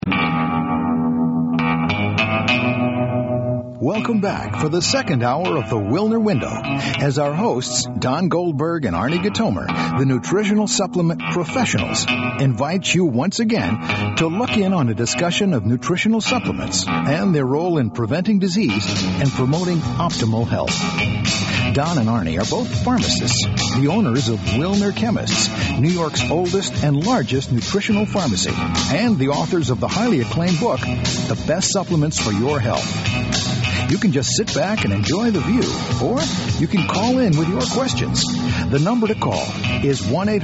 Welcome back for the second hour of the Wilner Window as our hosts, Don Goldberg and Arnie Gatomer, the nutritional supplement professionals, invite you once again to look in on a discussion of nutritional supplements and their role in preventing disease and promoting optimal health. Don and Arnie are both pharmacists, the owners of Wilner Chemists, New York's oldest and largest nutritional pharmacy, and the authors of the highly acclaimed book, The Best Supplements for Your Health. You can just sit back and enjoy the view, or you can call in with your questions. The number to call is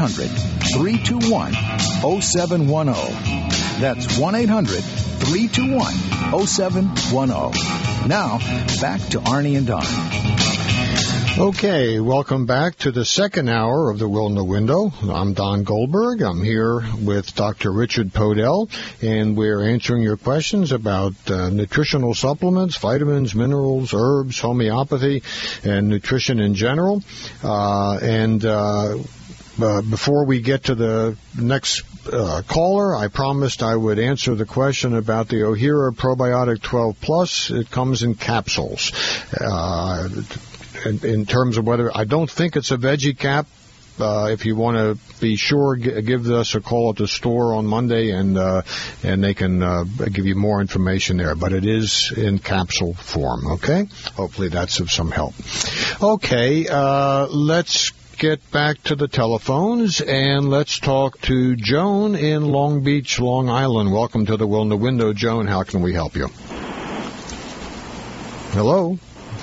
1-800-321-0710. That's 1-800-321-0710. Now, back to Arnie and Don. Okay, welcome back to the second hour of the Wilner Window. I'm Don Goldberg. I'm here with Dr. Richard Podell, and we're answering your questions about nutritional supplements, vitamins, minerals, herbs, homeopathy, and nutrition in general. Before we get to the next caller, I promised I would answer the question about the Ohira Probiotic 12 Plus. It comes in capsules. In terms of whether, I don't think it's a veggie cap. If you want to be sure, give us a call at the store on Monday, and they can give you more information there. But it is in capsule form, okay? Hopefully that's of some help. Okay, let's get back to the telephones, and let's talk to Joan in Long Beach, Long Island. Welcome to the Wilner Window, Joan. How can we help you? Hello?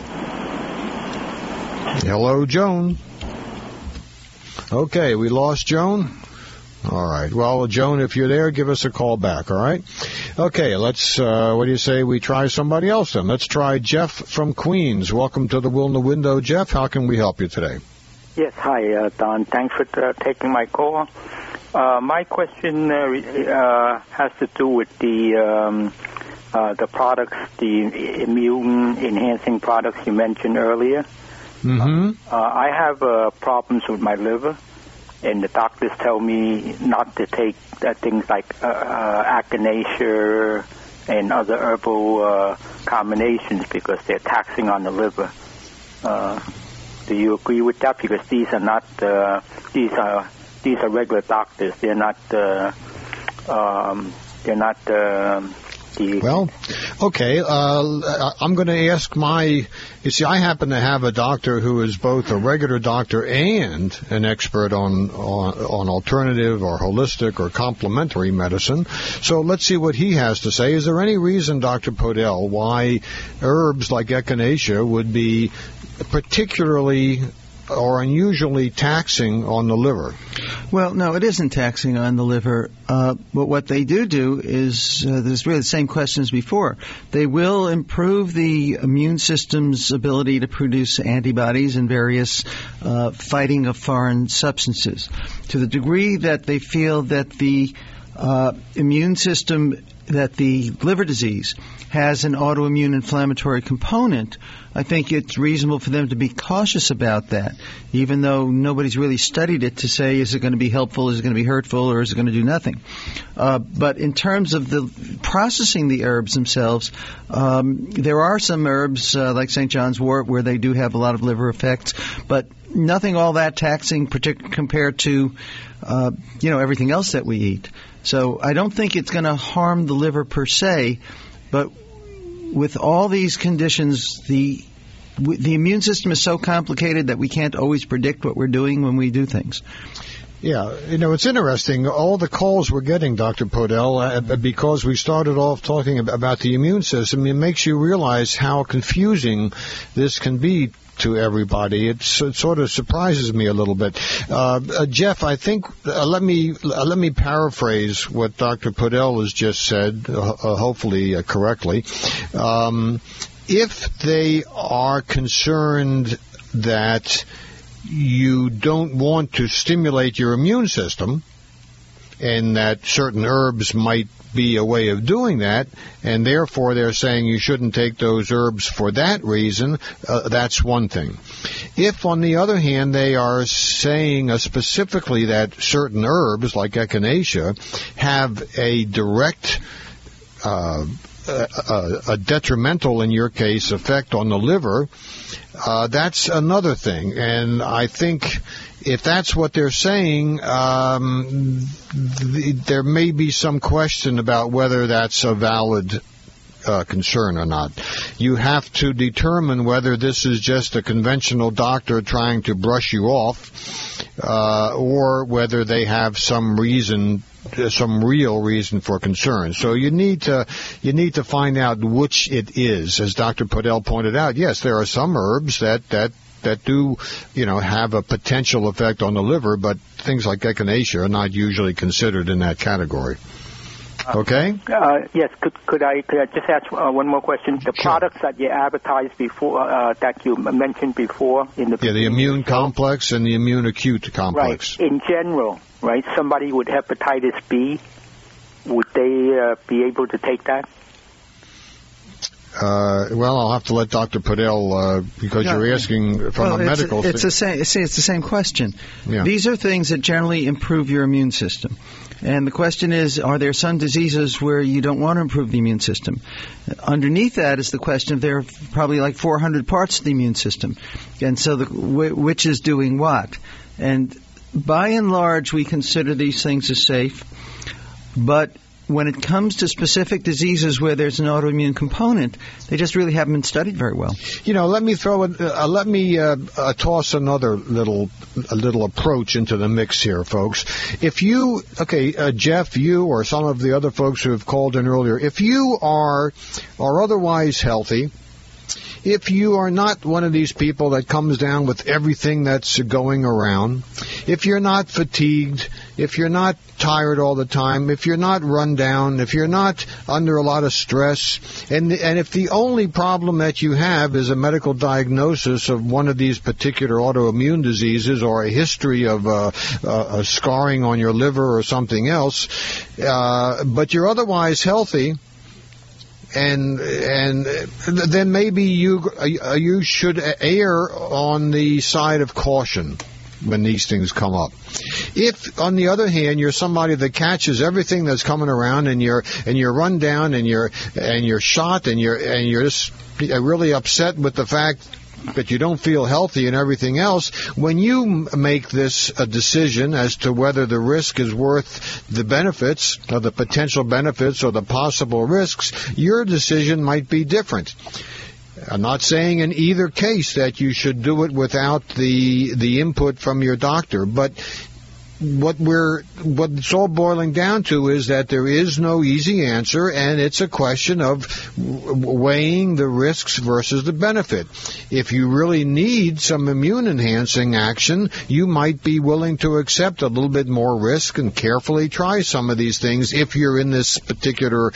Hello, Joan. Okay, we lost Joan. All right. Well, Joan, if you're there, give us a call back, all right? Okay, let's, what do you say we try somebody else then? Let's try Jeff from Queens. Welcome to the Wilner Window. Jeff, how can we help you today? Yes, hi, Don. Thanks for taking my call. My question has to do with the products, the immune-enhancing products you mentioned earlier. Mm-hmm. I have problems with my liver, and the doctors tell me not to take things like echinacea and other herbal combinations because they're taxing on the liver. Do you agree with that? Because these are not these are regular doctors. They're not Well, okay, I'm going to ask you see, I happen to have a doctor who is both a regular doctor and an expert on alternative or holistic or complementary medicine. So let's see what he has to say. Is there any reason, Dr. Podell, why herbs like echinacea would be particularly or unusually taxing on the liver? Well, no, it isn't taxing on the liver. But what they do is, there's really the same question as before. They will improve the immune system's ability to produce antibodies and various fighting of foreign substances. To the degree that they feel that the immune system, that the liver disease has an autoimmune inflammatory component, I think it's reasonable for them to be cautious about that, even though nobody's really studied it to say, is it going to be helpful, is it going to be hurtful, or is it going to do nothing? But in terms of the processing the herbs themselves, there are some herbs like St. John's wort where they do have a lot of liver effects, but nothing all that taxing compared to everything else that we eat. So I don't think it's going to harm the liver per se, but with all these conditions, the immune system is so complicated that we can't always predict what we're doing when we do things. Yeah, it's interesting, all the calls we're getting, Dr. Podell, because we started off talking about the immune system. It makes you realize how confusing this can be to everybody. It sort of surprises me a little bit. Jeff, I think, let me paraphrase what Dr. Podell has just said, hopefully correctly. If they are concerned that you don't want to stimulate your immune system, and that certain herbs might be a way of doing that, and therefore they're saying you shouldn't take those herbs for that reason, that's one thing. If, on the other hand, they are saying specifically that certain herbs, like echinacea, have a direct a detrimental, in your case, effect on the liver, that's another thing. And I think if that's what they're saying, there may be some question about whether that's a valid concern or not. You have to determine whether this is just a conventional doctor trying to brush you off, or whether they have some real reason for concern. So you need to find out which it is. As Dr. Podell pointed out, yes, there are some herbs that do, have a potential effect on the liver, but things like echinacea are not usually considered in that category. Okay? Yes. Could I just ask one more question? The products that you advertised before, that you mentioned before in the the immune complex and the immune acute complex. Right. In general, right? Somebody with hepatitis B, would they be able to take that? Well, I'll have to let Dr. Podell, because you're asking from a medical... It's the same question. Yeah. These are things that generally improve your immune system. And the question is, are there some diseases where you don't want to improve the immune system? Underneath that is the question of there are probably like 400 parts of the immune system. And so which is doing what? And by and large, we consider these things as safe. But when it comes to specific diseases where there's an autoimmune component, they just really haven't been studied very well. Let me toss another little approach into the mix here, folks. If you, Jeff, you or some of the other folks who have called in earlier, if you are otherwise healthy, if you are not one of these people that comes down with everything that's going around, if you're not fatigued, if you're not tired all the time, if you're not run down, if you're not under a lot of stress, and if the only problem that you have is a medical diagnosis of one of these particular autoimmune diseases or a history of a scarring on your liver or something else, but you're otherwise healthy, and then maybe you should err on the side of caution when these things come up. If, on the other hand, you're somebody that catches everything that's coming around, and you're run down, and you're shot, and you're just really upset with the fact that you don't feel healthy and everything else, when you make this a decision as to whether the risk is worth the benefits or the potential benefits or the possible risks, your decision might be different. I'm not saying in either case that you should do it without the input from your doctor, but what it's all boiling down to is that there is no easy answer, and it's a question of weighing the risks versus the benefit. If you really need some immune-enhancing action, you might be willing to accept a little bit more risk and carefully try some of these things if you're in this particular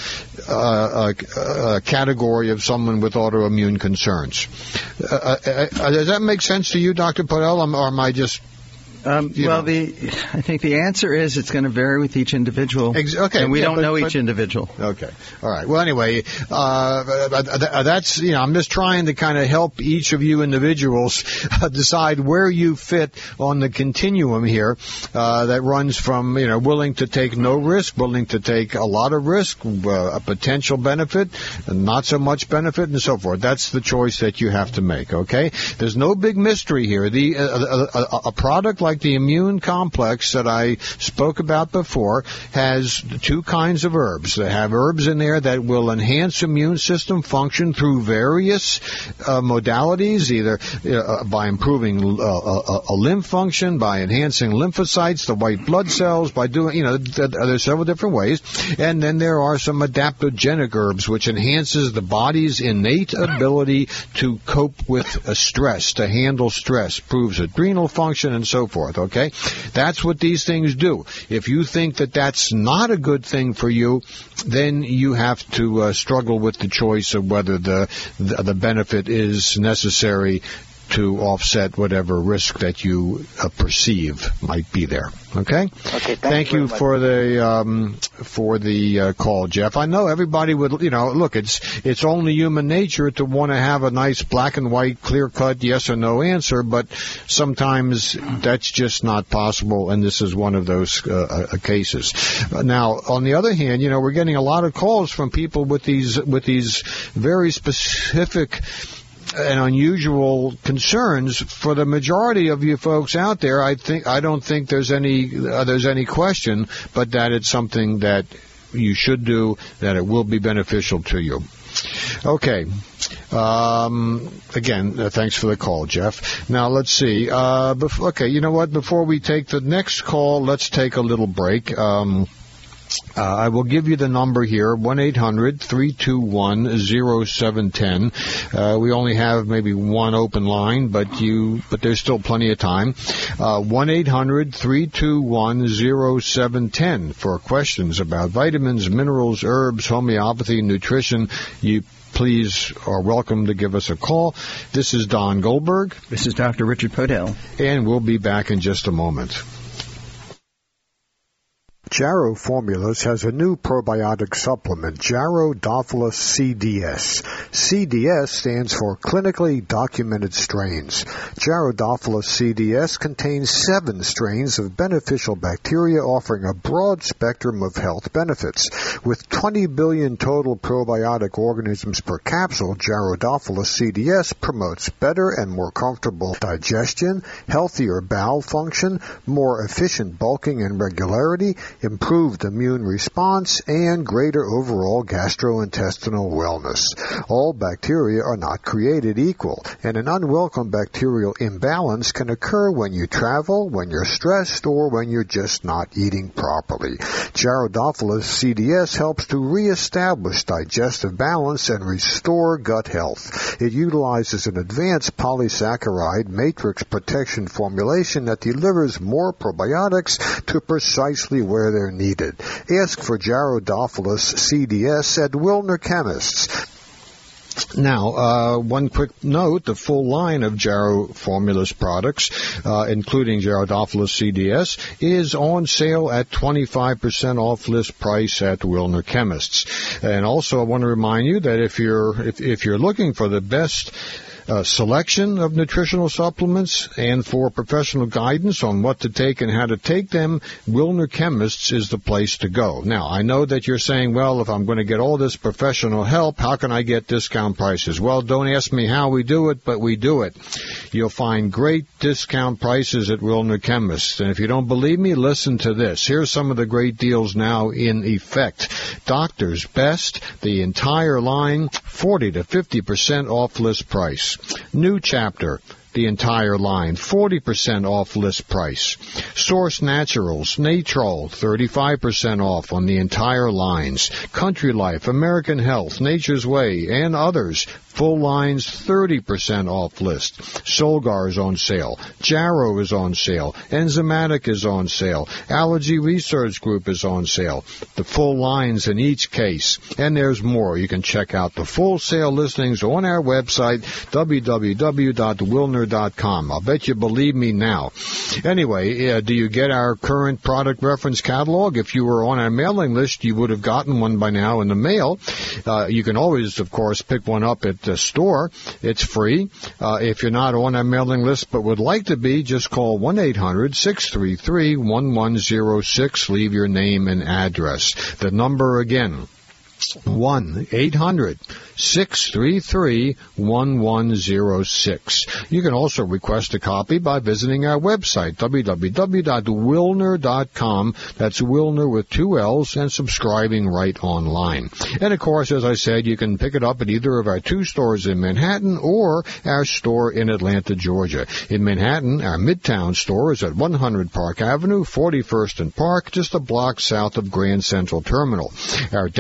category of someone with autoimmune concerns. Does that make sense to you, Dr. Podell, or am I just... I think the answer is it's going to vary with each individual, and we don't know each individual. Okay, all right. Well, anyway, that's I'm just trying to kind of help each of you individuals decide where you fit on the continuum here that runs from willing to take no risk, willing to take a lot of risk, a potential benefit, and not so much benefit, and so forth. That's the choice that you have to make. Okay, there's no big mystery here. A product like the immune complex that I spoke about before has two kinds of herbs. They have herbs in there that will enhance immune system function through various modalities, either by improving a lymph function, by enhancing lymphocytes, the white blood cells, by doing, there's several different ways. And then there are some adaptogenic herbs, which enhances the body's innate ability to cope with stress, to handle stress, improves adrenal function, and so forth. Okay, that's what these things do. If you think that that's not a good thing for you, then you have to struggle with the choice of whether the benefit is necessary to offset whatever risk that you perceive might be there. Okay? Okay, thank you for the call, Jeff. I know everybody would, look, it's only human nature to want to have a nice black and white, clear-cut yes or no answer, but sometimes that's just not possible, and this is one of those cases. Now, on the other hand, we're getting a lot of calls from people with these very specific and unusual concerns. For the majority of you folks out there, I don't think there's any question, but that it's something that you should do, that it will be beneficial to you. Okay. Again, thanks for the call, Jeff. Now, let's see. You know what? Before we take the next call, let's take a little break. I will give you the number here, 1-800-321-0710. We only have maybe one open line, but there's still plenty of time. 1-800-321-0710 for questions about vitamins, minerals, herbs, homeopathy, nutrition. You please are welcome to give us a call. This is Don Goldberg. This is Dr. Richard Podell. And we'll be back in just a moment. Jarrow Formulas has a new probiotic supplement, Jarrow-Dophilus CDS. CDS stands for Clinically Documented Strains. Jarrow-Dophilus CDS contains 7 strains of beneficial bacteria offering a broad spectrum of health benefits. With 20 billion total probiotic organisms per capsule, Jarrow-Dophilus CDS promotes better and more comfortable digestion, healthier bowel function, more efficient bulking and regularity, improved immune response, and greater overall gastrointestinal wellness. All bacteria are not created equal, and an unwelcome bacterial imbalance can occur when you travel, when you're stressed, or when you're just not eating properly. Jarrow-Dophilus CDS helps to reestablish digestive balance and restore gut health. It utilizes an advanced polysaccharide matrix protection formulation that delivers more probiotics to precisely where they're needed. Ask for Jarrow-Dophilus CDS at Wilner Chemists. Now, one quick note, the full line of Jarrow Formulas products, including Jarrow-Dophilus CDS, is on sale at 25% off list price at Wilner Chemists. And also, I want to remind you that if you're looking for the best selection of nutritional supplements and for professional guidance on what to take and how to take them, Wilner Chemists is the place to go. Now, I know that you're saying, well, if I'm going to get all this professional help, how can I get discount prices? Well, don't ask me how we do it, but we do it. You'll find great discount prices at Wilner Chemists. And if you don't believe me, listen to this. Here's some of the great deals now in effect. Doctor's Best, the entire line, 40 to 50% off list price. New Chapter, the entire line, 40% off list price. Source Naturals, Natrol, 35% off on the entire lines. Country Life, American Health, Nature's Way, and others, full lines, 30% off list. Solgar is on sale. Jarrow is on sale. Enzymatic is on sale. Allergy Research Group is on sale. The full lines in each case. And there's more. You can check out the full sale listings on our website, www.wilner.com. I'll bet you believe me now. Anyway, do you get our current product reference catalog? If you were on our mailing list, you would have gotten one by now in the mail. You can always, of course, pick one up at the store. It's free. If you're not on our mailing list but would like to be, just call 1-800-633-1106. Leave your name and address. The number again, 1-800-633-1106. You can also request a copy by visiting our website, www.wilner.com. That's Wilner with 2 L's, and subscribing right online. And, of course, as I said, you can pick it up at either of our 2 stores in Manhattan or our store in Atlanta, Georgia. In Manhattan, our Midtown store is at 100 Park Avenue, 41st and Park, just a block south of Grand Central Terminal. Our downtown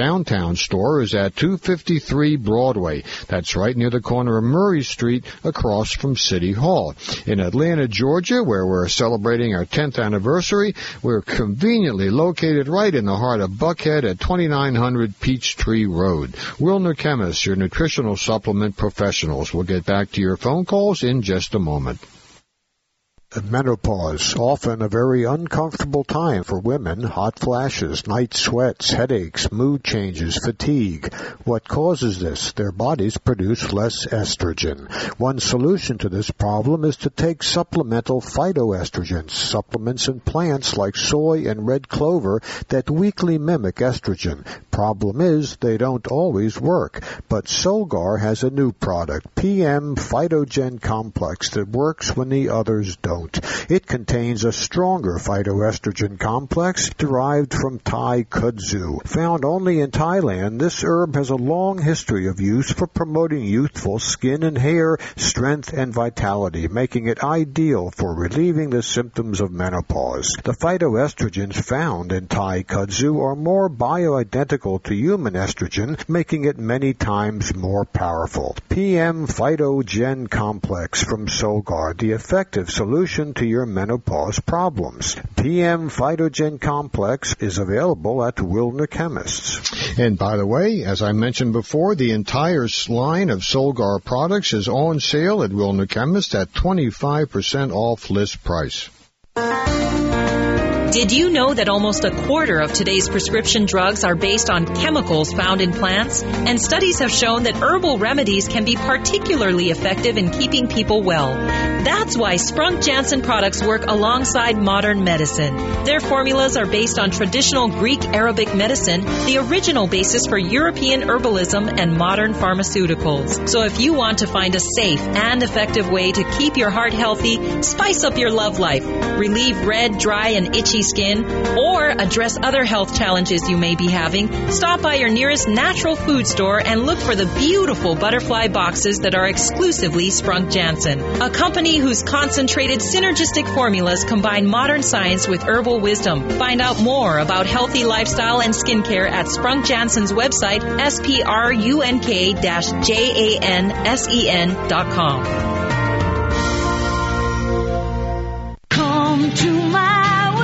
downtown store is at 253 Broadway. That's right near the corner of Murray Street across from City Hall. In Atlanta, Georgia, where we're celebrating our 10th anniversary, we're conveniently located right in the heart of Buckhead at 2900 Peachtree Road. Wilner Chemists, your nutritional supplement professionals. We'll get back to your phone calls in just a moment. Menopause, often a very uncomfortable time for women. Hot flashes, night sweats, headaches, mood changes, fatigue. What causes this? Their bodies produce less estrogen. One solution to this problem is to take supplemental phytoestrogens, supplements in plants like soy and red clover that weakly mimic estrogen. Problem is, they don't always work. But Solgar has a new product, PM Phytogen Complex, that works when the others don't. It contains a stronger phytoestrogen complex derived from Thai kudzu. Found only in Thailand, this herb has a long history of use for promoting youthful skin and hair, strength and vitality, making it ideal for relieving the symptoms of menopause. The phytoestrogens found in Thai kudzu are more bioidentical to human estrogen, making it many times more powerful. PM Phytogen Complex from Solgar, the effective solution to your menopause problems. PM Phytogen Complex is available at Wilner Chemists. And by the way, as I mentioned before, the entire line of Solgar products is on sale at Wilner Chemists at 25% off list price. Did you know that almost a quarter of today's prescription drugs are based on chemicals found in plants? And studies have shown that herbal remedies can be particularly effective in keeping people well. That's why Sprunk Janssen products work alongside modern medicine. Their formulas are based on traditional Greek Arabic medicine, the original basis for European herbalism and modern pharmaceuticals. So if you want to find a safe and effective way to keep your heart healthy, spice up your love life, relieve red, dry, and itchy skin, or address other health challenges you may be having, stop by your nearest natural food store and look for the beautiful butterfly boxes that are exclusively Sprunk Janssen, a company whose concentrated synergistic formulas combine modern science with herbal wisdom. Find out more about healthy lifestyle and skincare at Sprunk Janssen's website, sprunk-jansen.com. Come to my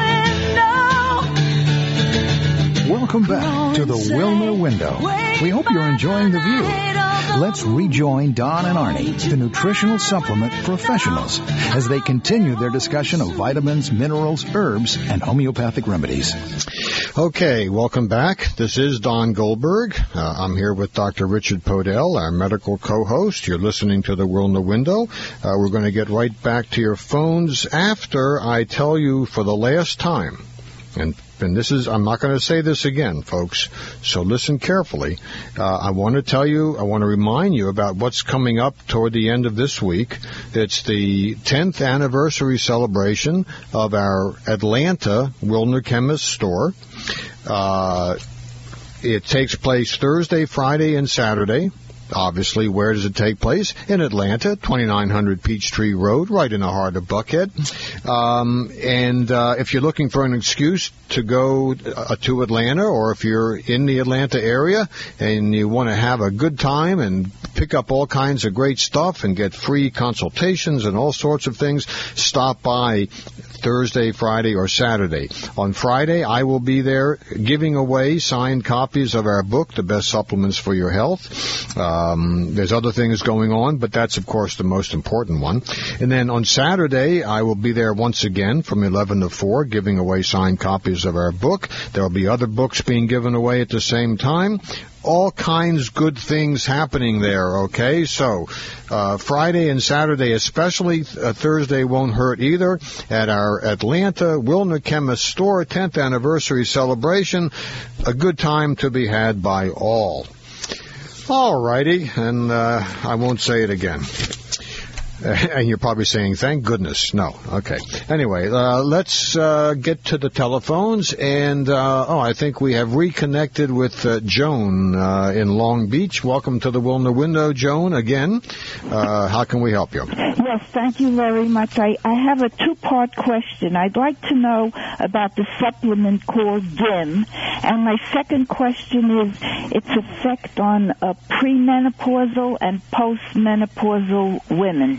Welcome back to the Wilner Window. We hope you're enjoying the view. Let's rejoin Don and Arnie, the nutritional supplement professionals, as they continue their discussion of vitamins, minerals, herbs, and homeopathic remedies. Okay, welcome back. This is Don Goldberg. I'm here with Dr. Richard Podell, our medical co-host. You're listening to the Wilner Window. We're going to get right back to your phones after I tell you for the last time, and this is, I'm not going to say this again, folks, so listen carefully. I want to remind you about what's coming up toward the end of this week. It's the 10th anniversary celebration of our Atlanta Wilner Chemist store. It takes place Thursday, Friday, and Saturday. Obviously, where does it take place? In Atlanta, 2900 Peachtree Road, right in the heart of Buckhead. And if you're looking for an excuse to go to Atlanta, or if you're in the Atlanta area and you want to have a good time and pick up all kinds of great stuff and get free consultations and all sorts of things, stop by Thursday, Friday, or Saturday. On Friday, I will be there giving away signed copies of our book, The Best Supplements for Your Health. There's other things going on, but that's, of course, the most important one. And then on Saturday, I will be there once again from 11 to 4 giving away signed copies of our book. There will be other books being given away at the same time. All kinds good things happening there, okay? So Friday and Saturday especially, Thursday won't hurt either, at our Atlanta Wilner Chemist store 10th anniversary celebration. A good time to be had by all. All righty, and I won't say it again. And you're probably saying, thank goodness. No. Okay. Anyway, let's get to the telephones. And, I think we have reconnected with Joan in Long Beach. Welcome to the Wilner Window, Joan, again. How can we help you? Yes, thank you very much. I have a two-part question. I'd like to know about the supplement called DIM. And my second question is its effect on premenopausal and postmenopausal women.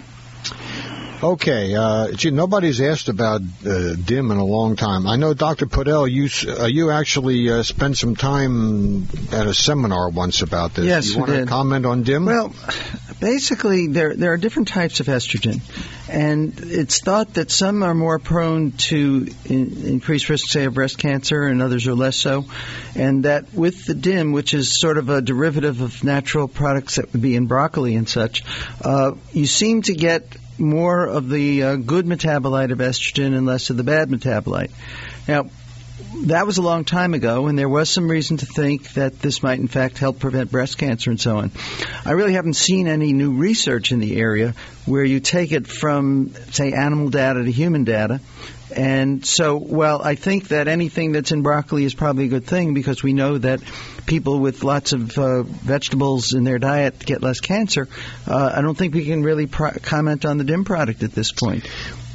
Okay, nobody's asked about DIM in a long time. I know, Dr. Podell, you actually spent some time at a seminar once about this. Yes, you want to comment on DIM? Well, basically, there are different types of estrogen, and it's thought that some are more prone to increased risk, say, of breast cancer, and others are less so, and that with the DIM, which is sort of a derivative of natural products that would be in broccoli and such, you seem to get more of the good metabolite of estrogen and less of the bad metabolite. Now, that was a long time ago, and there was some reason to think that this might, in fact, help prevent breast cancer and so on. I really haven't seen any new research in the area where you take it from, say, animal data to human data. And so, well, I think that anything that's in broccoli is probably a good thing because we know that people with lots of vegetables in their diet get less cancer. I don't think we can really comment on the DIM product at this point.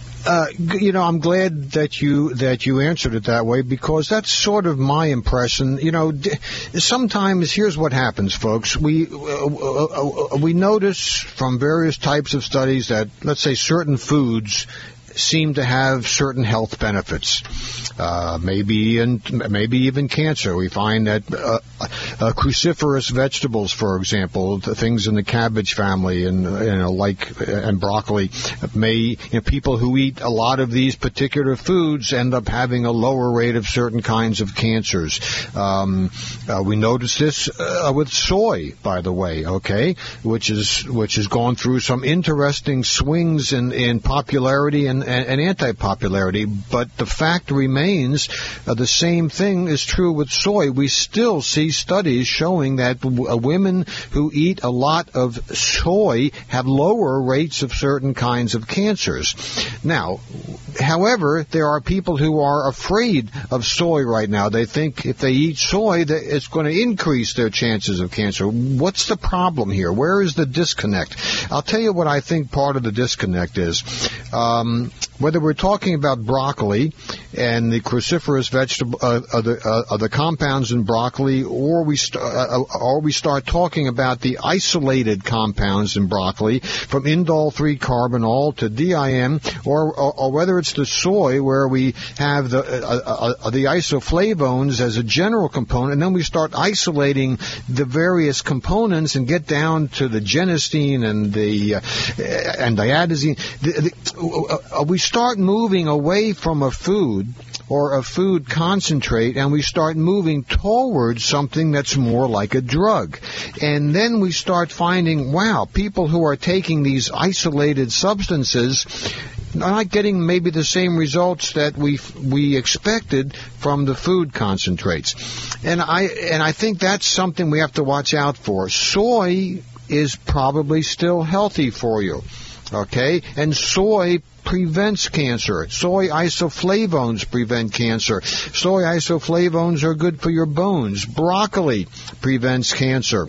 I'm glad that you answered it that way because that's sort of my impression. Sometimes here's what happens, folks. We notice from various types of studies that, let's say, certain foods seem to have certain health benefits, maybe even cancer. We find that cruciferous vegetables, for example, the things in the cabbage family and broccoli, people who eat a lot of these particular foods end up having a lower rate of certain kinds of cancers. We notice this with soy, by the way, okay, which has gone through some interesting swings in popularity and anti-popularity, but the fact remains the same thing is true with soy. We still see studies showing that women who eat a lot of soy have lower rates of certain kinds of cancers. Now, however, there are people who are afraid of soy right now. They think if they eat soy, that it's going to increase their chances of cancer. What's the problem here? Where is the disconnect? I'll tell you what I think part of the disconnect is. Whether we're talking about broccoli and the cruciferous vegetable, the compounds in broccoli, or we start talking about the isolated compounds in broccoli, from indole 3-carbinol to DIM, or whether it's the soy where we have the isoflavones as a general component, and then we start isolating the various components and get down to the genistein and the diadazine. We start moving away from a food or a food concentrate, and we start moving towards something that's more like a drug. And then we start finding, wow, people who are taking these isolated substances are not getting maybe the same results that we expected from the food concentrates. And I think that's something we have to watch out for. Soy is probably still healthy for you. Okay, and soy prevents cancer. Soy isoflavones prevent cancer. Soy isoflavones are good for your bones. Broccoli prevents cancer.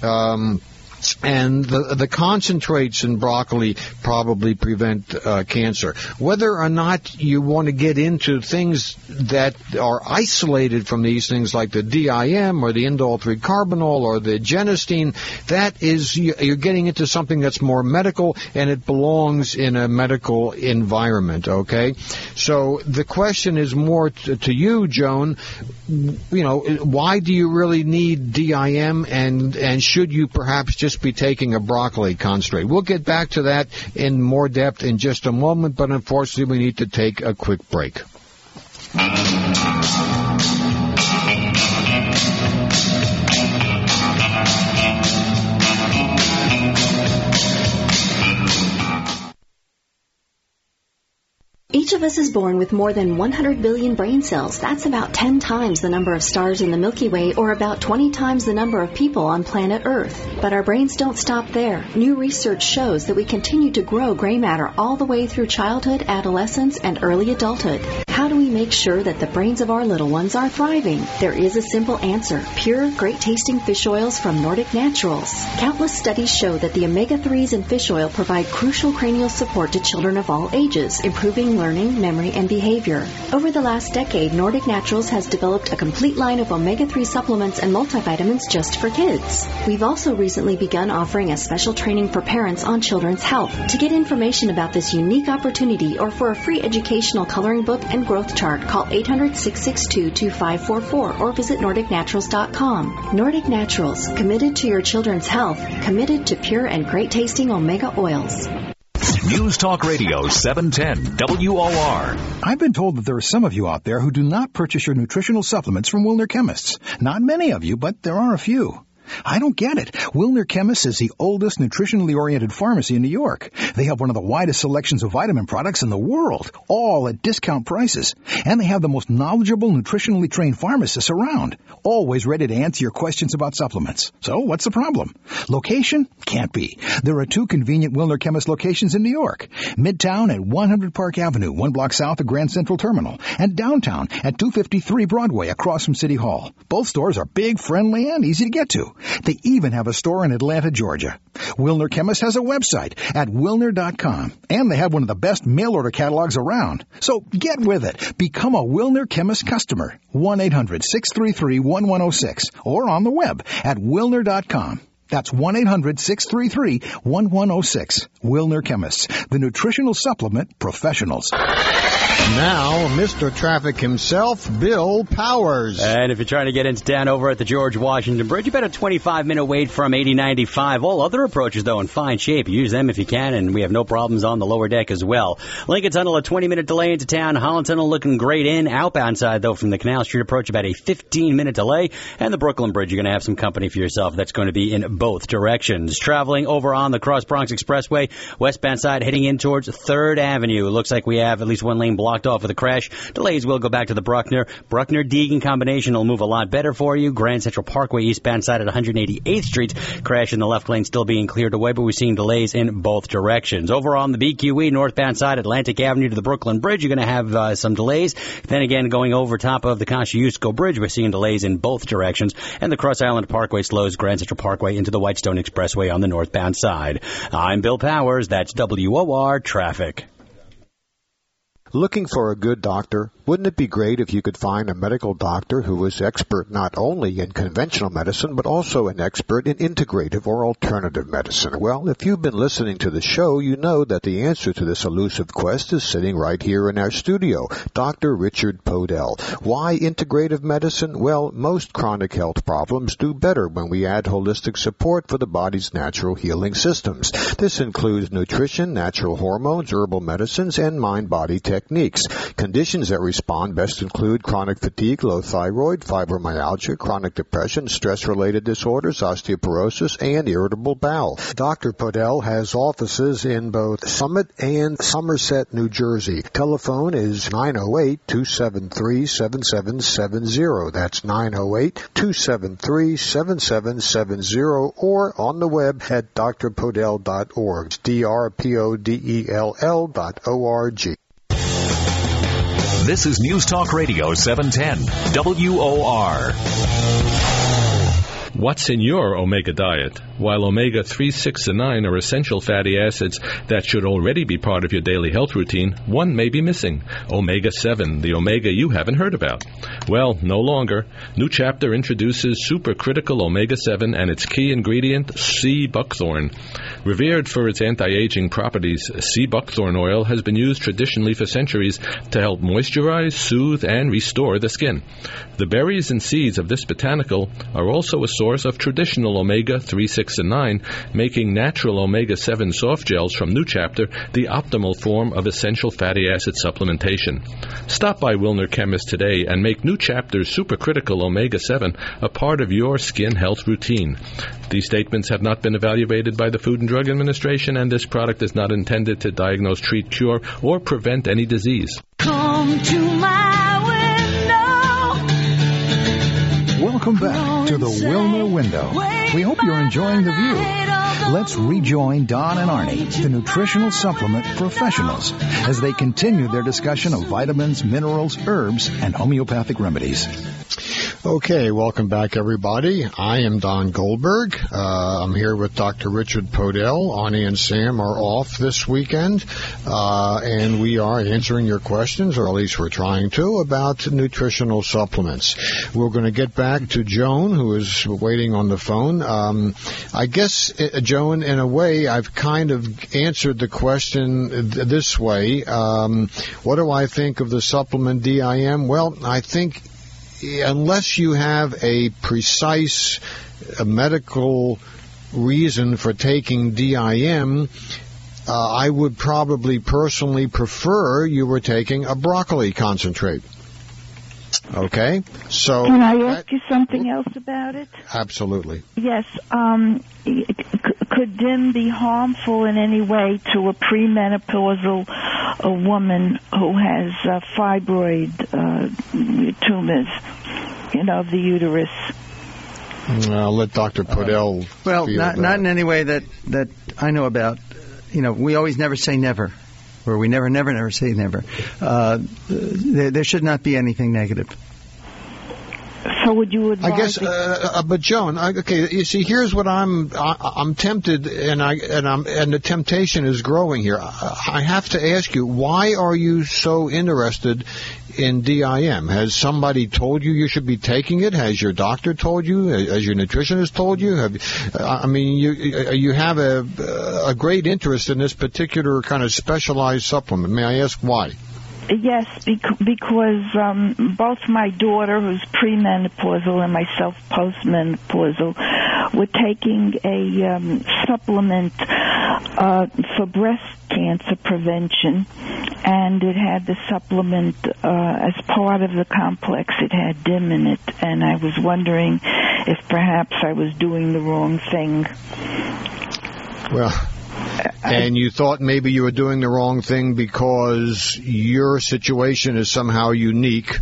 And the concentrates in broccoli probably prevent cancer. Whether or not you want to get into things that are isolated from these things like the DIM or the indole 3-carbinol or the genistein, that is, you're getting into something that's more medical, and it belongs in a medical environment, okay? So the question is more to you, Joan, why do you really need DIM, and should you perhaps just be taking a broccoli concentrate? We'll get back to that in more depth in just a moment, but unfortunately we need to take a quick break. Each of of us is born with more than 100 billion brain cells. That's about 10 times the number of stars in the Milky Way, or about 20 times the number of people on planet Earth. But our brains don't stop there. New research shows that we continue to grow gray matter all the way through childhood, adolescence, and early adulthood. How do we make sure that the brains of our little ones are thriving? There is a simple answer. Pure, great-tasting fish oils from Nordic Naturals. Countless studies show that the omega-3s in fish oil provide crucial cranial support to children of all ages, improving learning, memory, and behavior. Over the last decade, Nordic Naturals has developed a complete line of omega-3 supplements and multivitamins just for kids. We've also recently begun offering a special training for parents on children's health. To get information about this unique opportunity or for a free educational coloring book and growth chart, call 800-662-2544 or visit NordicNaturals.com. Nordic Naturals, committed to your children's health, committed to pure and great-tasting omega oils. News Talk Radio 710 WOR. I've been told that there are some of you out there who do not purchase your nutritional supplements from Wilner Chemists. Not many of you, but there are a few. I don't get it. Wilner Chemists is the oldest nutritionally oriented pharmacy in New York. They have one of the widest selections of vitamin products in the world, all at discount prices. And they have the most knowledgeable, nutritionally trained pharmacists around, always ready to answer your questions about supplements. So what's the problem? Location? Can't be. There are 2 convenient Wilner Chemist locations in New York. Midtown at 100 Park Avenue, 1 block south of Grand Central Terminal, and downtown at 253 Broadway across from City Hall. Both stores are big, friendly, and easy to get to. They even have a store in Atlanta, Georgia. Wilner Chemist has a website at Wilner.com, and they have one of the best mail-order catalogs around. So get with it. Become a Wilner Chemist customer. 1-800-633-1106 or on the web at Wilner.com. That's 1-800-633-1106. Wilner Chemists, the nutritional supplement professionals. Now, Mr. Traffic himself, Bill Powers. And if you're trying to get into town over at the George Washington Bridge, you bet a 25-minute wait from 8095. All other approaches, though, in fine shape. Use them if you can, and we have no problems on the lower deck as well. Lincoln Tunnel, a 20-minute delay into town. Holland Tunnel looking great in. Outbound side, though, from the Canal Street approach, about a 15-minute delay. And the Brooklyn Bridge, you're going to have some company for yourself. That's going to be in both directions. Traveling over on the Cross Bronx Expressway, westbound side heading in towards 3rd Avenue. It looks like we have at least one lane blocked off with a crash. Delays will go back to the Bruckner-Deegan combination will move a lot better for you. Grand Central Parkway eastbound side at 188th Street. Crash in the left lane still being cleared away, but we're seeing delays in both directions. Over on the BQE northbound side, Atlantic Avenue to the Brooklyn Bridge, you're going to have some delays. Then again, going over top of the Kosciuszko Bridge, we're seeing delays in both directions. And the Cross Island Parkway slows Grand Central Parkway into the Whitestone Expressway on the northbound side. I'm Bill Powers. That's WOR Traffic. Looking for a good doctor? Wouldn't it be great if you could find a medical doctor who was expert not only in conventional medicine, but also an expert in integrative or alternative medicine? Well, if you've been listening to the show, you know that the answer to this elusive quest is sitting right here in our studio, Dr. Richard Podell. Why integrative medicine? Well, most chronic health problems do better when we add holistic support for the body's natural healing systems. This includes nutrition, natural hormones, herbal medicines, and mind-body techniques. Conditions that respond best include chronic fatigue, low thyroid, fibromyalgia, chronic depression, stress-related disorders, osteoporosis, and irritable bowel. Dr. Podell has offices in both Summit and Somerset, New Jersey. Telephone is 908-273-7770. That's 908-273-7770, or on the web at drpodell.org. drpodell.org. This is News Talk Radio 710 WOR. What's in your omega diet? While omega-3, 6, and 9 are essential fatty acids that should already be part of your daily health routine, one may be missing. Omega-7, the omega you haven't heard about. Well, no longer. New chapter introduces supercritical omega-7 and its key ingredient, sea buckthorn. Revered for its anti-aging properties, sea buckthorn oil has been used traditionally for centuries to help moisturize, soothe, and restore the skin. The berries and seeds of this botanical are also a source of traditional omega-3, 6, and 9, making natural omega-7 soft gels from New Chapter the optimal form of essential fatty acid supplementation. Stop by Wilner Chemist today and make New Chapter's supercritical omega-7 a part of your skin health routine. These statements have not been evaluated by the Food and Drug Administration, and this product is not intended to diagnose, treat, cure, or prevent any disease. Come to my window. Welcome back to the Wilner Window. We hope you're enjoying the view. Let's rejoin Don and Arnie, the nutritional supplement professionals, as they continue their discussion of vitamins, minerals, herbs, and homeopathic remedies. Okay, welcome back, everybody. I am Don Goldberg. I'm here with Dr. Richard Podell. Arnie and Sam are off this weekend, and we are answering your questions, or at least we're trying to, about nutritional supplements. We're going to get back to Joan, who is waiting on the phone. I guess, Joan, in a way, I've kind of answered the question this way. What do I think of the supplement DIM? Well, I think unless you have a precise medical reason for taking DIM, I would probably personally prefer you were taking a broccoli concentrate. Okay? So can I ask you something else about it? Absolutely. Yes. Could DIM be harmful in any way to a premenopausal woman who has fibroid tumors, of the uterus? I'll let Dr. Podell. Well, not in any way that I know about. We always never say never, or we never say never. There should not be anything negative. So would you advise? I guess, but Joan, okay. You see, here's what I'm tempted, and the temptation is growing here. I have to ask you, why are you so interested in DIM? Has somebody told you should be taking it? Has your doctor told you? Has your nutritionist told you? You have a great interest in this particular kind of specialized supplement. May I ask why? Yes, because both my daughter, who's premenopausal, and myself, postmenopausal, were taking a supplement for breast cancer prevention, and it had the supplement as part of the complex. It had DIM in it, and I was wondering if perhaps I was doing the wrong thing. Well, and you thought maybe you were doing the wrong thing because your situation is somehow unique,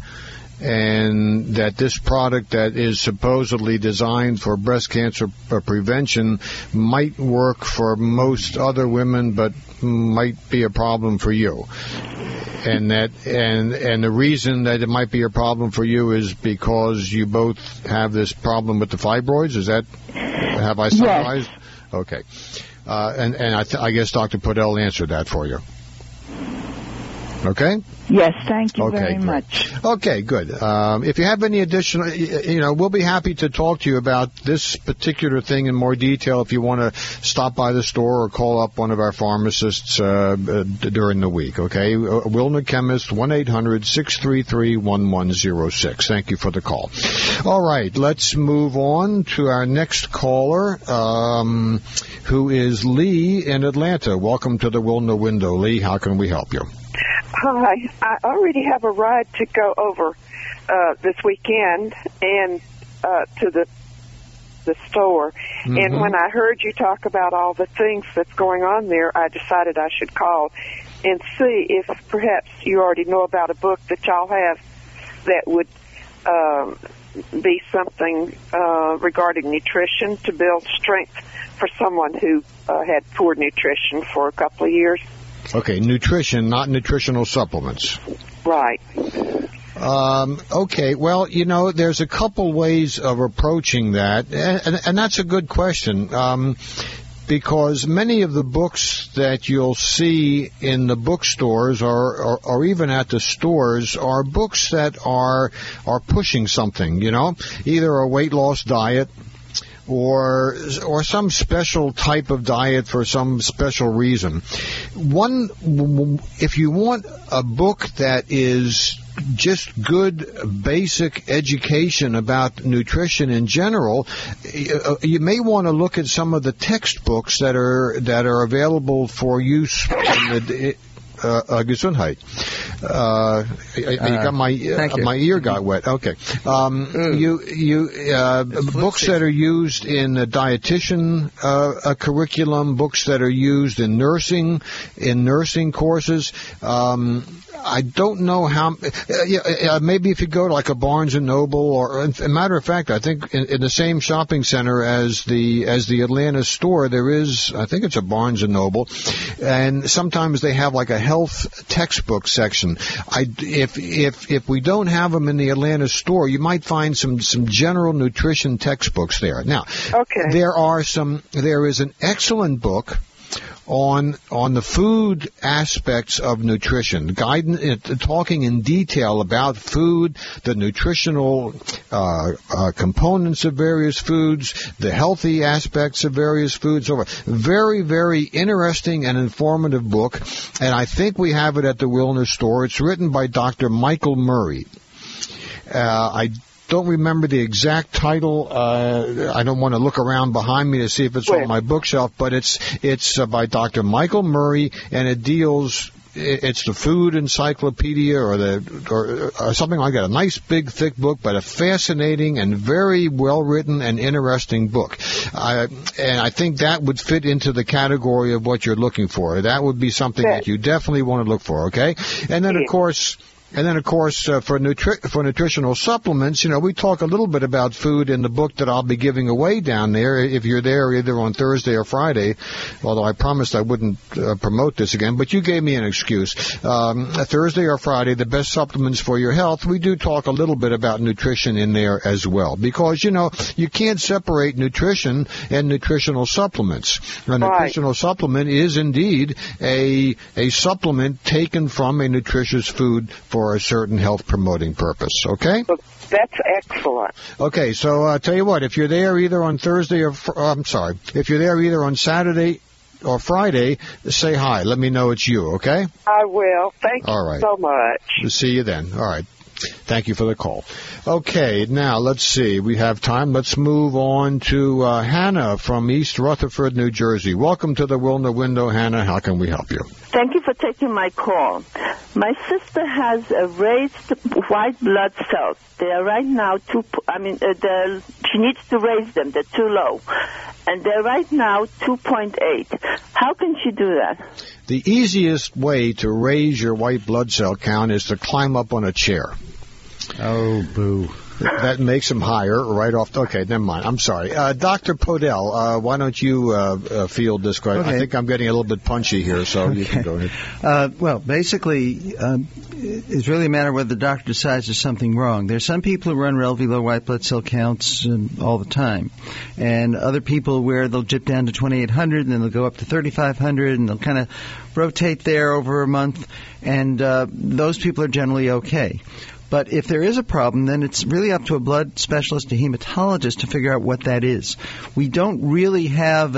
and that this product that is supposedly designed for breast cancer prevention might work for most other women, but might be a problem for you. And the reason that it might be a problem for you is because you both have this problem with the fibroids. Have I summarized? Yes. Okay. I guess Dr. Podell answered that for you. Okay? Yes, thank you very much. Okay, good. If you have any additional, we'll be happy to talk to you about this particular thing in more detail if you want to stop by the store or call up one of our pharmacists during the week, okay? Wilner Chemist, 1-800-633-1106. Thank you for the call. All right, let's move on to our next caller, who is Lee in Atlanta. Welcome to the Wilner Window. Lee, how can we help you? Hi, I already have a ride to go over this weekend and to the store. Mm-hmm. And when I heard you talk about all the things that's going on there, I decided I should call and see if perhaps you already know about a book that y'all have that would be something regarding nutrition to build strength for someone who had poor nutrition for a couple of years. Okay, nutrition, not nutritional supplements. Right. Okay, well, there's a couple ways of approaching that, and that's a good question, because many of the books that you'll see in the bookstores or even at the stores are books that are pushing something, either a weight loss diet, or some special type of diet for some special reason. If you want a book that is just good basic education about nutrition in general, you may want to look at some of the textbooks that are available for use in the Gesundheit. My ear got wet. Okay. Books that are used in the dietitian curriculum, books that are used in nursing courses. I don't know how. Maybe if you go to like a Barnes and Noble, or as a matter of fact, I think in the same shopping center as the Atlanta store, there is, I think it's a Barnes and Noble, and sometimes they have like a health textbook section. If we don't have them in the Atlanta store, you might find some general nutrition textbooks there. Now, okay. There is an excellent book on the food aspects of nutrition, guidance, talking in detail about food, the nutritional components of various foods, the healthy aspects of various foods. Very, very interesting and informative book, and I think we have it at the Wilner store. It's written by Dr. Michael Murray. I don't remember the exact title. I don't want to look around behind me to see if it's on my bookshelf, but it's by Dr. Michael Murray, and it's the Food Encyclopedia or something like that. A nice big thick book, but a fascinating and very well written and interesting book. And I think that would fit into the category of what you're looking for. That would be something that you definitely want to look for. Okay, and then of course. For nutritional supplements, we talk a little bit about food in the book that I'll be giving away down there if you're there either on Thursday or Friday, although I promised I wouldn't promote this again, but you gave me an excuse. Thursday or Friday, the best supplements for your health, we do talk a little bit about nutrition in there as well, because, you can't separate nutrition and nutritional supplements. A nutritional supplement is indeed a supplement taken from a nutritious food for a certain health-promoting purpose, okay? That's excellent. Okay, so I'll tell you what, if you're there either on Thursday if you're there either on Saturday or Friday, say hi. Let me know it's you, okay? I will. Thank you so much. We'll see you then. All right. Thank you for the call. Okay, now let's see. We have time. Let's move on to Hannah from East Rutherford, New Jersey. Welcome to the Wilner Window, Hannah. How can we help you? Thank you for taking my call. My sister has raised white blood cells. They are right now she needs to raise them. They're too low. And they're right now 2.8. How can she do that? The easiest way to raise your white blood cell count is to climb up on a chair. Oh, boo. That makes them higher right off. Okay, never mind. I'm sorry. Dr. Podell, why don't you field this question? Okay. I think I'm getting a little bit punchy here, so you can go ahead. Well, basically, it's really a matter of whether the doctor decides there's something wrong. There's some people who run relatively low white blood cell counts all the time, and other people where they'll dip down to 2,800, and then they'll go up to 3,500, and they'll kind of rotate there over a month, and those people are generally okay. But if there is a problem, then it's really up to a blood specialist, a hematologist, to figure out what that is. We don't really have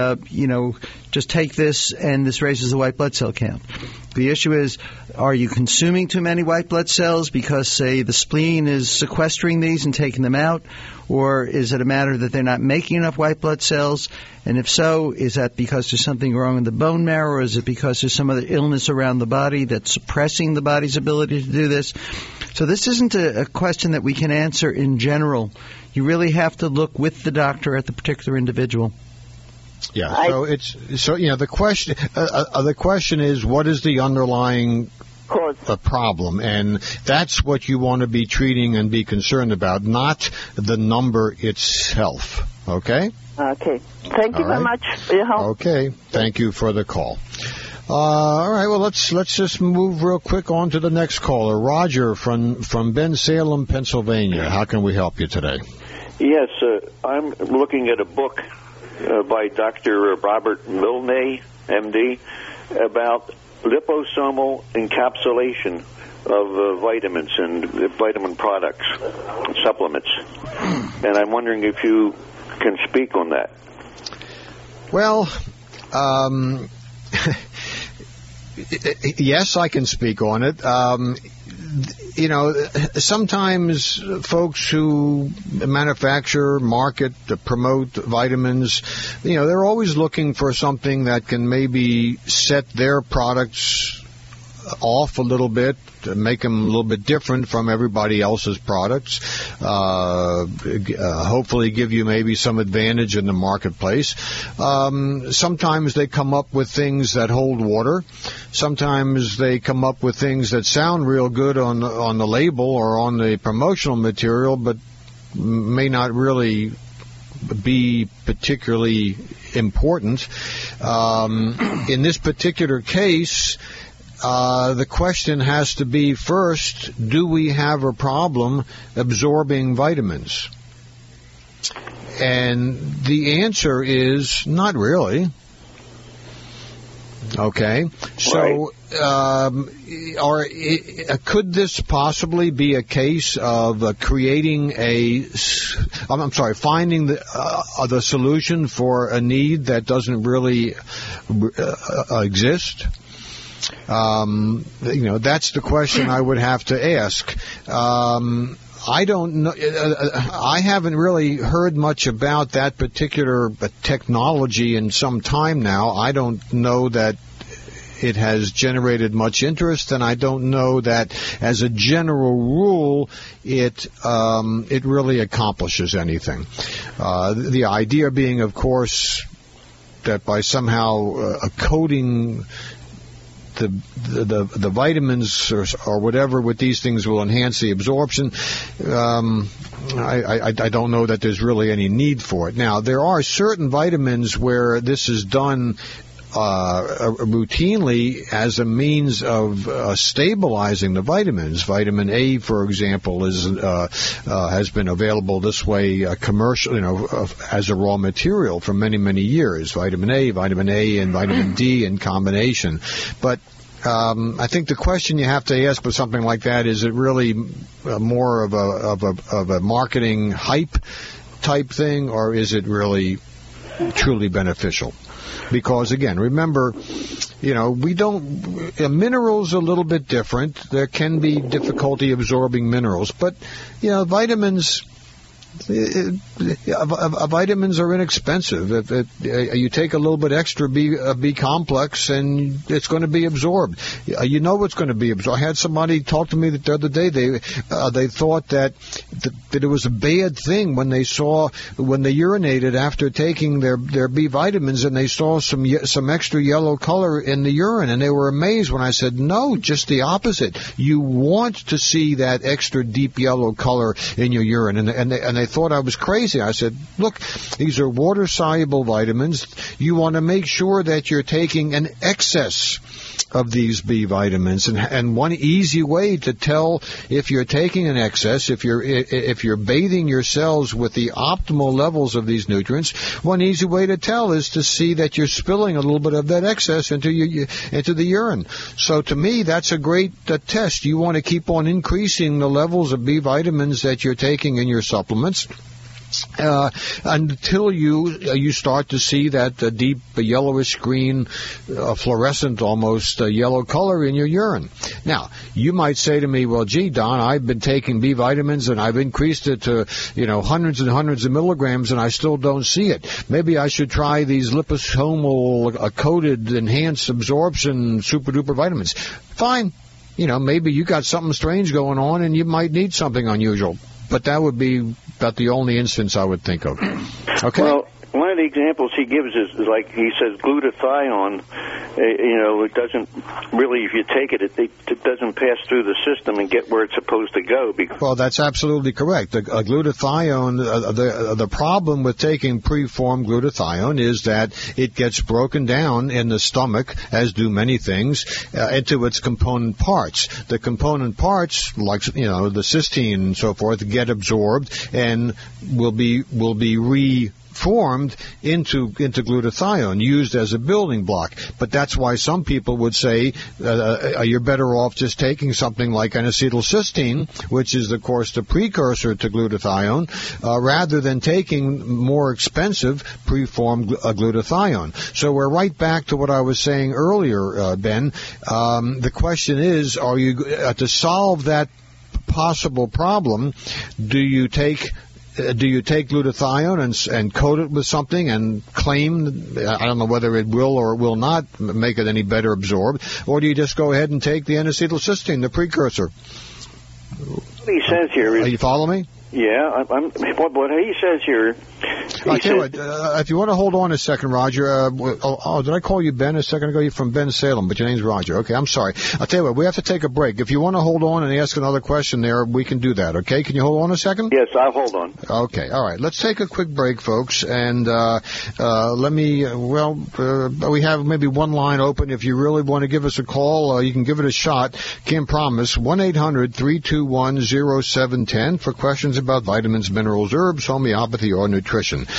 just take this and this raises the white blood cell count. The issue is, are you consuming too many white blood cells because, say, the spleen is sequestering these and taking them out? Or is it a matter that they're not making enough white blood cells? And if so, is that because there's something wrong in the bone marrow, or is it because there's some other illness around the body that's suppressing the body's ability to do this? So this isn't a question that we can answer in general. You really have to look with the doctor at the particular individual. Yeah. The question is, what is the underlying problem, and that's what you want to be treating and be concerned about, not the number itself. Okay? Okay. Thank you very much for your help. Okay. Thank you for the call. All right. Well, let's just move real quick on to the next caller, Roger from Bensalem, Pennsylvania. How can we help you today? Yes, I'm looking at a book by Dr. Robert Milne, MD, about liposomal encapsulation of vitamins and vitamin products, supplements. And I'm wondering if you can speak on that. Well, yes, I can speak on it. Sometimes folks who manufacture, market, promote vitamins, they're always looking for something that can maybe set their products off a little bit, to make them a little bit different from everybody else's products, hopefully give you maybe some advantage in the marketplace. Sometimes they come up with things that hold water. Sometimes they come up with things that sound real good on the label or on the promotional material, but may not really be particularly important. In this particular case, the question has to be, first, do we have a problem absorbing vitamins? And the answer is not really. Okay, so could this possibly be a case of finding the solution for a need that doesn't really exist? That's the question I would have to ask. I don't know. I haven't really heard much about that particular technology in some time now. I don't know that it has generated much interest, and I don't know that, as a general rule, it really accomplishes anything. The idea being, of course, that by somehow coating the vitamins or whatever with these things will enhance the absorption. I don't know that there's really any need for it. Now, there are certain vitamins where this is done routinely as a means of stabilizing the vitamins. Vitamin A, for example, has been available this way as a raw material for many, many years. Vitamin A, and vitamin D in combination. But I think the question you have to ask with something like that, is it really more of a marketing hype type thing, or is it really truly beneficial? Because, again, remember, minerals are a little bit different. There can be difficulty absorbing minerals. But, vitamins are inexpensive. You take a little bit extra B complex, and it's going to be absorbed. It's going to be absorbed. I had somebody talk to me the other day. They thought that it was a bad thing when they urinated after taking their B vitamins, and they saw some extra yellow color in the urine, and they were amazed when I said, no, just the opposite. You want to see that extra deep yellow color in your urine, and they thought I was crazy. I said, look, these are water-soluble vitamins. You want to make sure that you're taking an excess of these B vitamins, and one easy way to tell if you're taking an excess, if you're bathing your cells with the optimal levels of these nutrients, one easy way to tell is to see that you're spilling a little bit of that excess into the urine. So to me, that's a great test. You want to keep on increasing the levels of B vitamins that you're taking in your supplements, until you start to see that deep yellowish green, fluorescent almost yellow color in your urine. Now, you might say to me, well, gee, Don, I've been taking B vitamins and I've increased it to hundreds and hundreds of milligrams, and I still don't see it. Maybe I should try these liposomal coated enhanced absorption super duper vitamins. Fine. Maybe you got something strange going on and you might need something unusual. But that would be about the only instance I would think of. Okay? Well, one of the examples he gives is like he says glutathione, it doesn't really, if you take it, it doesn't pass through the system and get where it's supposed to go. Well, that's absolutely correct. The glutathione, the problem with taking preformed glutathione is that it gets broken down in the stomach, as do many things, into its component parts. The component parts, like the cysteine and so forth, get absorbed and will be formed into glutathione, used as a building block. But that's why some people would say you're better off just taking something like N-acetylcysteine, which is, of course, the precursor to glutathione, rather than taking more expensive preformed glutathione. So we're right back to what I was saying earlier, Ben. The question is, are you to solve that possible problem? Do you take glutathione and coat it with something and claim, I don't know whether it will or will not make it any better absorbed, or do you just go ahead and take the N-acetylcysteine, the precursor? What he says here is... Are you following me? Yeah, what he says here... I tell you what, if you want to hold on a second, Roger. Did I call you Ben a second ago? You're from Ben Salem, but your name's Roger. Okay, I'm sorry. I'll tell you what, we have to take a break. If you want to hold on and ask another question there, we can do that, okay? Can you hold on a second? Yes, I'll hold on. Okay, all right. Let's take a quick break, folks, and we have maybe one line open. If you really want to give us a call, you can give it a shot. Can't promise. 1-800-321-0710 for questions about vitamins, minerals, herbs, homeopathy, or nutrition.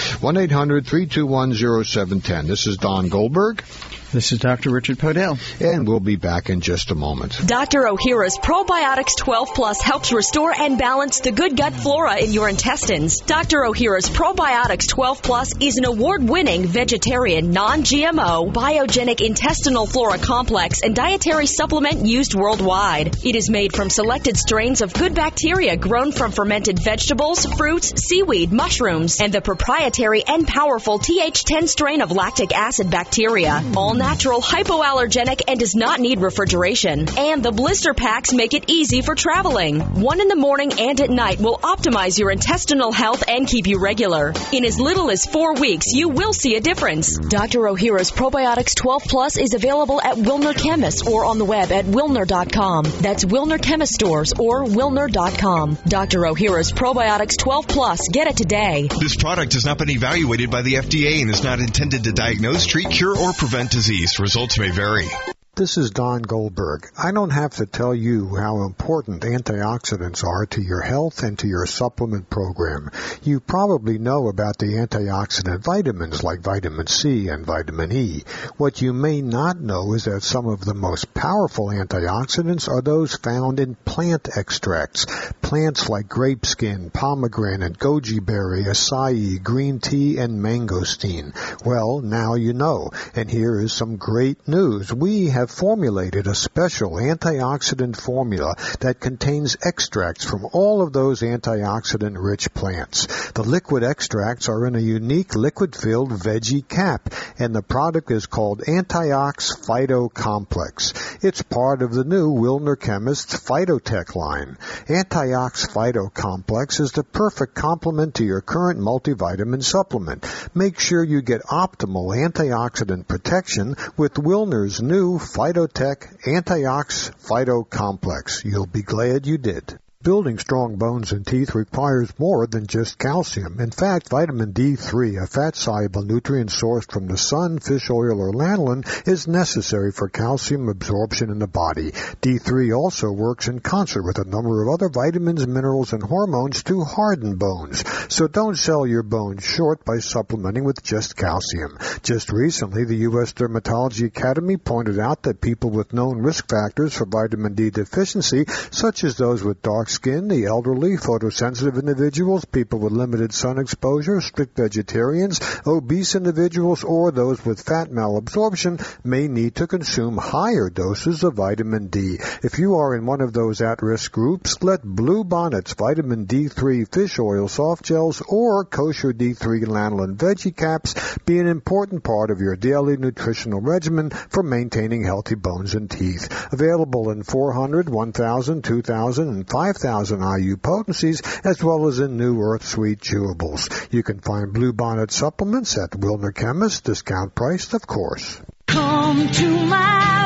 1-800-321-0710. This is Don Goldberg. This is Dr. Richard Podell. And we'll be back in just a moment. Dr. Ohhira's Probiotics 12 Plus helps restore and balance the good gut flora in your intestines. Dr. Ohhira's Probiotics 12 Plus is an award-winning vegetarian, non-GMO, biogenic intestinal flora complex and dietary supplement used worldwide. It is made from selected strains of good bacteria grown from fermented vegetables, fruits, seaweed, mushrooms, and the proprietary and powerful TH10 strain of lactic acid bacteria. All natural, hypoallergenic, and does not need refrigeration. And the blister packs make it easy for traveling. One in the morning and at night will optimize your intestinal health and keep you regular. In as little as 4 weeks, you will see a difference. Dr. Ohhira's Probiotics 12 Plus is available at Wilner Chemists or on the web at Wilner.com. That's Wilner Chemist Stores or Wilner.com. Dr. Ohhira's Probiotics 12 Plus. Get it today. This product has not been evaluated by the FDA and is not intended to diagnose, treat, cure, or prevent disease. Results may vary. This is Don Goldberg. I don't have to tell you how important antioxidants are to your health and to your supplement program. You probably know about the antioxidant vitamins like vitamin C and vitamin E. What you may not know is that some of the most powerful antioxidants are those found in plant extracts. Plants like grape skin, pomegranate, goji berry, acai, green tea, and mangosteen. Well, now you know. And here is some great news. We have formulated a special antioxidant formula that contains extracts from all of those antioxidant-rich plants. The liquid extracts are in a unique liquid-filled veggie cap, and the product is called Antiox Phyto Complex. It's part of the new Wilner Chemists Phytotech line. Antiox Phyto Complex is the perfect complement to your current multivitamin supplement. Make sure you get optimal antioxidant protection with Wilner's new Phytotech Antiox Phyto Complex. You'll be glad you did. Building strong bones and teeth requires more than just calcium. In fact, vitamin D3, a fat-soluble nutrient sourced from the sun, fish oil, or lanolin, is necessary for calcium absorption in the body. D3 also works in concert with a number of other vitamins, minerals, and hormones to harden bones. So don't sell your bones short by supplementing with just calcium. Just recently, the U.S. Dermatology Academy pointed out that people with known risk factors for vitamin D deficiency, such as those with dark skin, the elderly, photosensitive individuals, people with limited sun exposure, strict vegetarians, obese individuals, or those with fat malabsorption may need to consume higher doses of vitamin D. If you are in one of those at-risk groups, let Blue Bonnet's vitamin D3 fish oil soft gels or kosher D3 lanolin veggie caps be an important part of your daily nutritional regimen for maintaining healthy bones and teeth. Available in 400, 1,000, 2,000, and 5,000 IU potencies, as well as in new Earth Sweet chewables. You can find Blue Bonnet supplements at Wilner Chemists, discount priced, of course. Come to my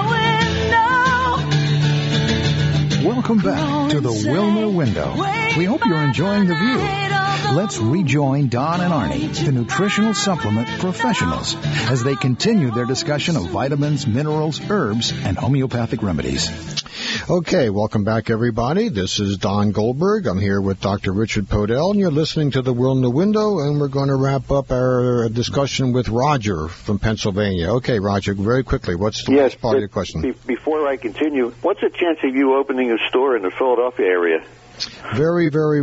window. Welcome back to the Wilner Window. We hope you're enjoying the view. Let's rejoin Don and Arnie, the nutritional supplement professionals, as they continue their discussion of vitamins, minerals, herbs, and homeopathic remedies. Okay, welcome back, everybody. This is Don Goldberg. I'm here with Dr. Richard Podell, and you're listening to The World in the Window, and we're going to wrap up our discussion with Roger from Pennsylvania. Okay, Roger, very quickly, what's the last part of your question? Before I continue, what's the chance of you opening a store in the Philadelphia area? Very, very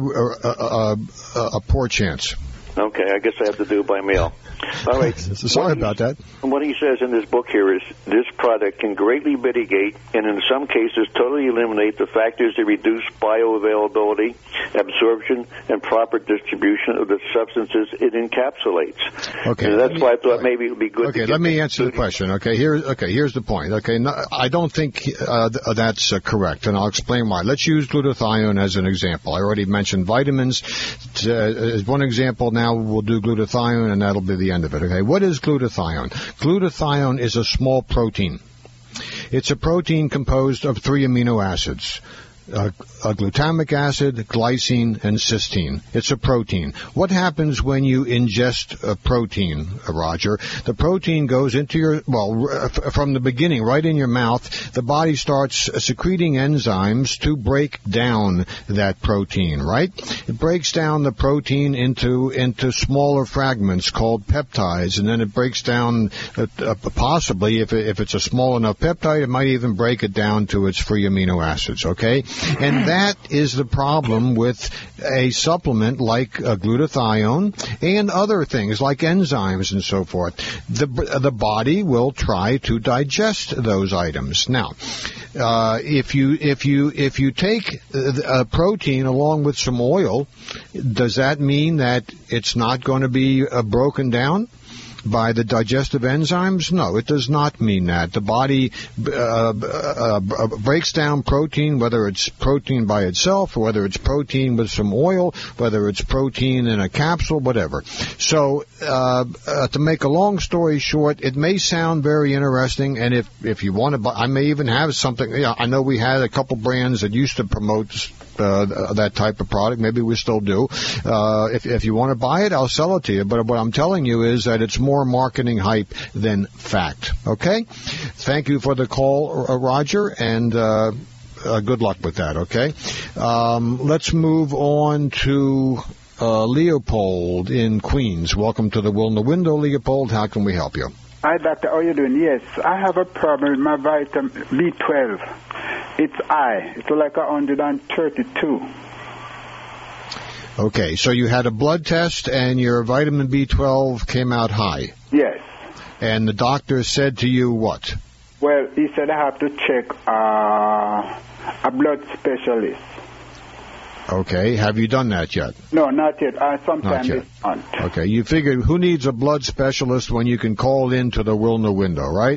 a poor chance. Okay, I guess I have to do it by mail. All right. Sorry about that. What he says in this book here is this product can greatly mitigate and in some cases totally eliminate the factors that reduce bioavailability, absorption, and proper distribution of the substances it encapsulates. Okay. And that's why I thought maybe it would be good to let me answer the question. Here's the point. Okay, no, I don't think that's correct, and I'll explain why. Let's use glutathione as an example. I already mentioned vitamins. As one example, now we'll do glutathione, and that'll be the end of it. Okay, what is glutathione? Glutathione is a small protein. It's a protein composed of 3 amino acids. Glutamic acid, glycine, and cysteine. It's a protein. What happens when you ingest a protein, Roger? The protein goes into your, from the beginning, right in your mouth, the body starts secreting enzymes to break down that protein, right? It breaks down the protein into smaller fragments called peptides, and then it breaks down, possibly, if it's a small enough peptide, it might even break it down to its free amino acids, okay? And that is the problem with a supplement like glutathione and other things like enzymes and so forth. The body will try to digest those items. Now, if you take a protein along with some oil, does that mean that it's not going to be broken down by the digestive enzymes? No, it does not mean that. The body breaks down protein, whether it's protein by itself, or whether it's protein with some oil, whether it's protein in a capsule, whatever. So, to make a long story short, it may sound very interesting, and if you want to buy, I may even have something. I know we had a couple brands that used to promote that type of product. Maybe we still do. If you want to buy it, I'll sell it to you. But what I'm telling you is that it's more marketing hype than fact. Okay? Thank you for the call, Roger, and good luck with that, okay? Let's move on to Leopold in Queens. Welcome to the Will in the Window, Leopold. How can we help you? Hi, doctor. How are you doing? Yes, I have a problem with my vitamin B12. It's high. It's like 132. Okay, so you had a blood test and your vitamin B12 came out high. Yes. And the doctor said to you what? Well, he said I have to check a blood specialist. Okay, have you done that yet? No, not yet. Sometime this month. Okay, you figured who needs a blood specialist when you can call in to the Will in the Window, right?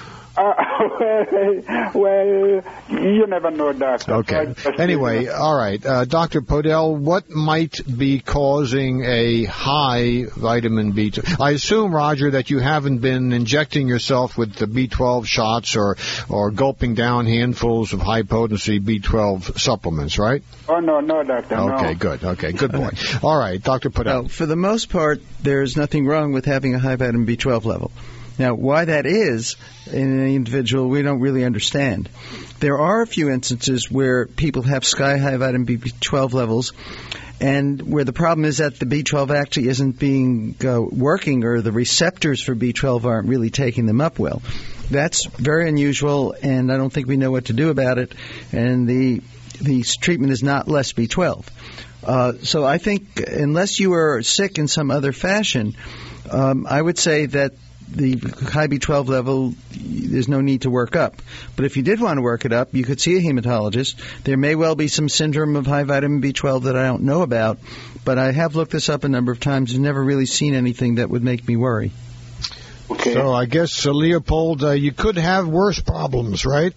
Well, you never know, doctor. Okay. Anyway, all right. Dr. Podell, what might be causing a high vitamin B12? I assume, Roger, that you haven't been injecting yourself with the B12 shots or gulping down handfuls of high-potency B12 supplements, right? Oh, no, doctor, no. Okay, good boy. All right, Dr. Podell. Well, for the most part, there's nothing wrong with having a high vitamin B12 level. Now, why that is in an individual, we don't really understand. There are a few instances where people have sky-high vitamin B12 levels, and where the problem is that the B12 actually isn't being working, or the receptors for B12 aren't really taking them up well. That's very unusual, and I don't think we know what to do about it, and the treatment is not less B12. So I think unless you are sick in some other fashion, I would say that the high B12 level, there's no need to work up. But if you did want to work it up, you could see a hematologist. There may well be some syndrome of high vitamin B12 that I don't know about, but I have looked this up a number of times and never really seen anything that would make me worry. Okay. So I guess, Leopold, you could have worse problems, right?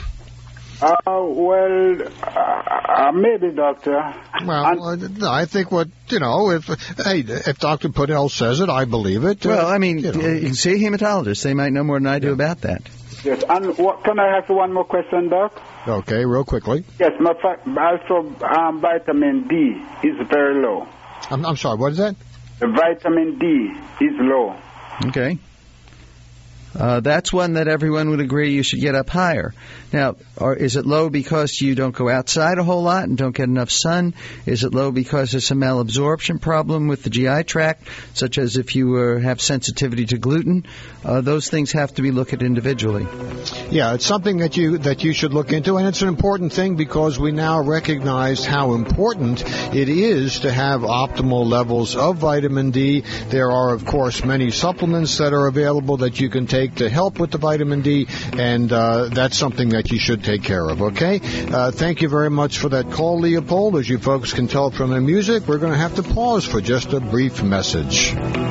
Maybe, doctor. Well, I think if Dr. Podell says it, I believe it. Well, I mean, you can see a hematologist. They might know more than I do about that. Yes, and can I ask one more question, Doc? Okay, real quickly. Yes, also vitamin D is very low. I'm sorry, what is that? The vitamin D is low. Okay. That's one that everyone would agree you should get up higher. Now, is it low because you don't go outside a whole lot and don't get enough sun? Is it low because there's some malabsorption problem with the GI tract, such as if you have sensitivity to gluten? Those things have to be looked at individually. Yeah, it's something that you should look into, and it's an important thing because we now recognize how important it is to have optimal levels of vitamin D. There are, of course, many supplements that are available that you can take to help with the vitamin D, and that's something that you should take care of, okay? Thank you very much for that call, Leopold. As you folks can tell from the music, we're going to have to pause for just a brief message.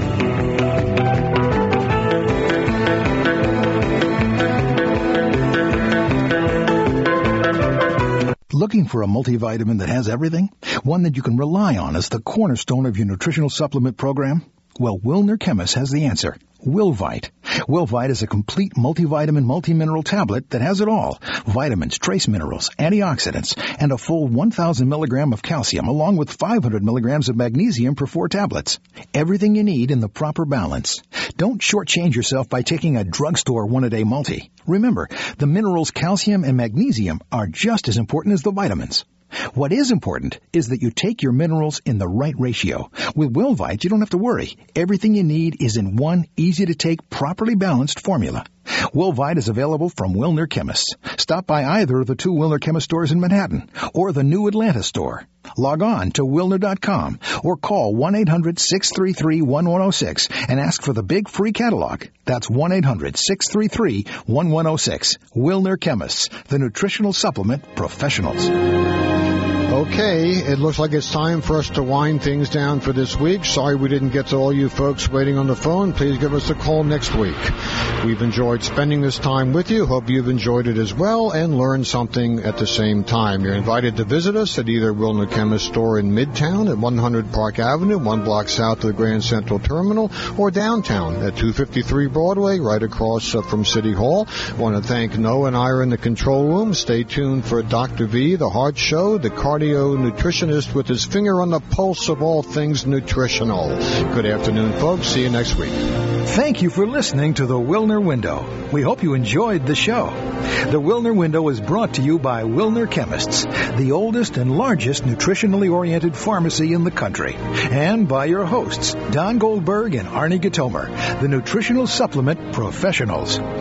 Looking for a multivitamin that has everything? One that you can rely on as the cornerstone of your nutritional supplement program? Well, Wilner Chemist has the answer. Wilvite. Wilvite is a complete multivitamin, multimineral tablet that has it all. Vitamins, trace minerals, antioxidants, and a full 1,000 milligram of calcium, along with 500 milligrams of magnesium per 4 tablets. Everything you need in the proper balance. Don't shortchange yourself by taking a drugstore one-a-day multi. Remember, the minerals calcium and magnesium are just as important as the vitamins. What is important is that you take your minerals in the right ratio. With Wilvite, you don't have to worry. Everything you need is in one easy-to-take, properly balanced formula. Wilvite is available from Wilner Chemists. Stop by either of the 2 Wilner Chemist stores in Manhattan or the new Atlanta store. Log on to Wilner.com or call 1-800-633-1106 and ask for the big free catalog. That's 1-800-633-1106. Wilner Chemists, the nutritional supplement professionals. Okay, it looks like it's time for us to wind things down for this week. Sorry we didn't get to all you folks waiting on the phone. Please give us a call next week. We've enjoyed spending this time with you. Hope you've enjoyed it as well and learned something at the same time. You're invited to visit us at either Wilner Chemist store in Midtown at 100 Park Avenue, 1 block south of the Grand Central Terminal, or downtown at 253 Broadway, right across from City Hall. I want to thank Noah and Ira in the control room. Stay tuned for Dr. V, the Heart Show, the cardio nutritionist with his finger on the pulse of all things nutritional. Good afternoon, folks. See you next week. Thank you for listening to The Wilner Window. We hope you enjoyed the show. The Wilner Window is brought to you by Wilner Chemists, the oldest and largest nutritionally oriented pharmacy in the country, and by your hosts, Don Goldberg and Arnie Gitomer, the nutritional supplement professionals.